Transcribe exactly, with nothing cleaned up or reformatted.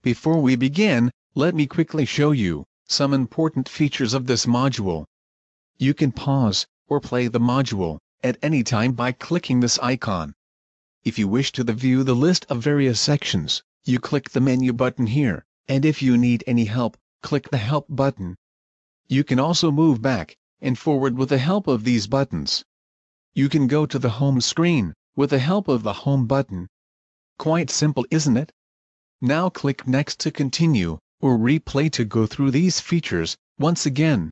Before we begin, let me quickly show you some important features of this module. You can pause or play the module at any time by clicking this icon. If you wish to view the list of various sections, you click the menu button here, and if you need any help, click the help button. You can also move back and forward with the help of these buttons. You can go to the home screen with the help of the home button. Quite simple, isn't it? Now click next to continue, or replay to go through these features once again.